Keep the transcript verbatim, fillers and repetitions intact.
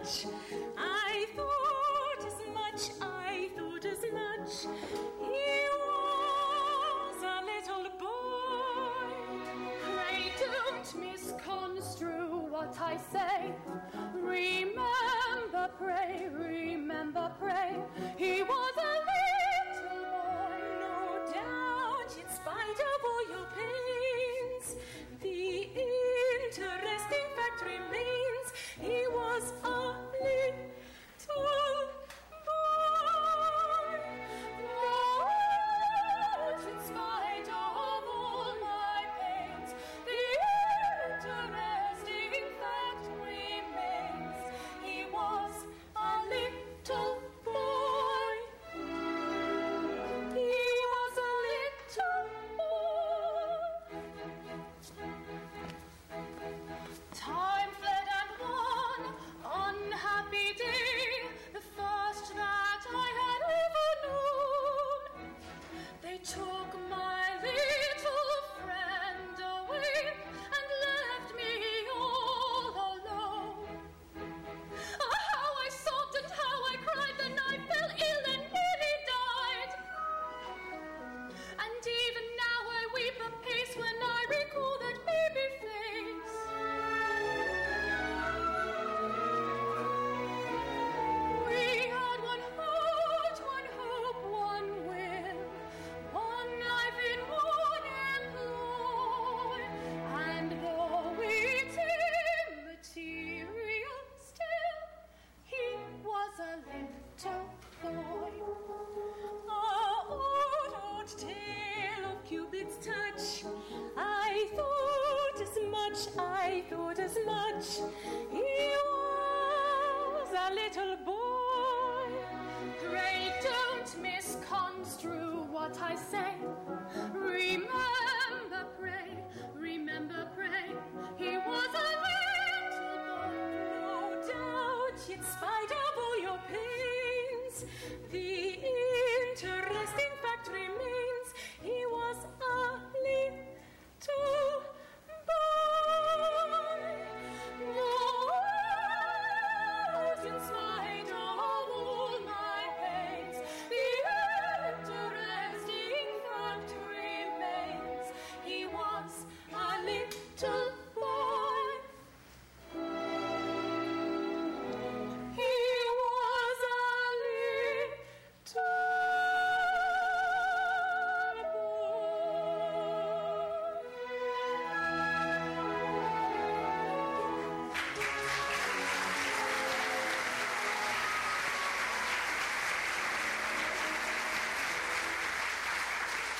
much. I thought as much, I thought as much. He was a little boy. Pray don't misconstrue what I say. Remember, pray, remember, pray. He was a little boy, no doubt, in spite of all your pains. The interesting fact remains, he was a little boy. No doubt, in spite of all my pains, the interesting fact remains, he was a little boy. He was a little boy. Time fled and one unhappy day, the first that I had ever known. They took my little friend away and left me all alone. Ah, how I sobbed and how I cried, then I fell ill and nearly died. And even now I weep apace when I recall that baby face. We had one heart, one hope, one will, one life in one employ. And though it's immaterial still, he was a little boy. Ah, old, old tale of Cupid's touch. I thought as much, I thought as much. He was a little boy. Pray don't misconstrue what I say. Remember, pray, remember, pray. He was a little boy, no doubt, in spite of